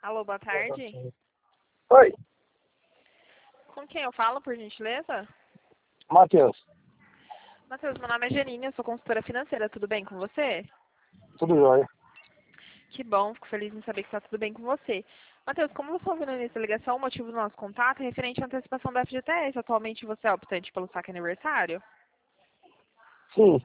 Alô, boa tarde. Oi, Com quem eu falo, por gentileza? Matheus. Matheus, meu nome é Janine, eu sou consultora financeira. Tudo bem com você? Tudo jóia? Que bom, fico feliz em saber que está tudo bem com você. Matheus, como você ouviu no início da ligação, o motivo do nosso contato é referente à antecipação da FGTS. Atualmente você é optante pelo saque aniversário? Sim,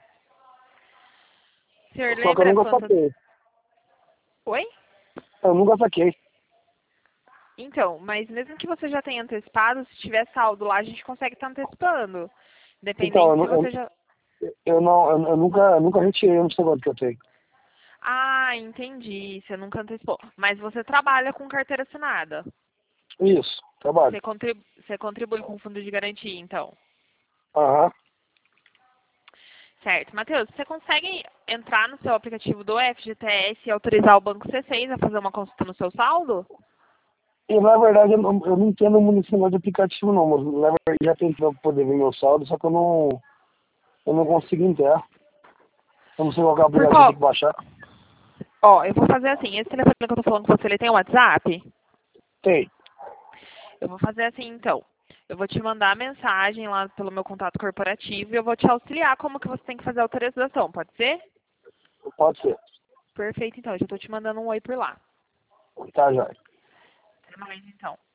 O senhor só que eu lembra nunca quanto... saquei. Oi? Eu nunca saquei. Então, mas mesmo que você já tenha antecipado, se tiver saldo lá, a gente consegue estar antecipando. Então, Independente se você já... eu nunca retirei um segundo que eu tenho. Ah, entendi. Você nunca antecipou. Mas você trabalha com carteira assinada. Isso, trabalho. Você contribui com o fundo de garantia, então. Aham. Certo. Matheus, você consegue entrar no seu aplicativo do FGTS e autorizar o Banco C6 a fazer uma consulta no seu saldo? E na verdade eu não entendo muito esse negócio de aplicativo não, mas na verdade já tentei pra poder ver meu saldo, só que eu não consigo entrar. Eu não sei qual que é o Por aplicativo, tem qual? que baixar. Ó, eu vou fazer assim. Esse telefone que eu tô falando com você, ele tem WhatsApp? Tem, Eu vou fazer assim, então. Eu vou te mandar a mensagem lá pelo meu contato corporativo e eu vou te auxiliar como que você tem que fazer a autorização, pode ser? pode ser. Perfeito, então. Eu já tô te mandando um oi por lá. Tá, jóia. Até mais, então.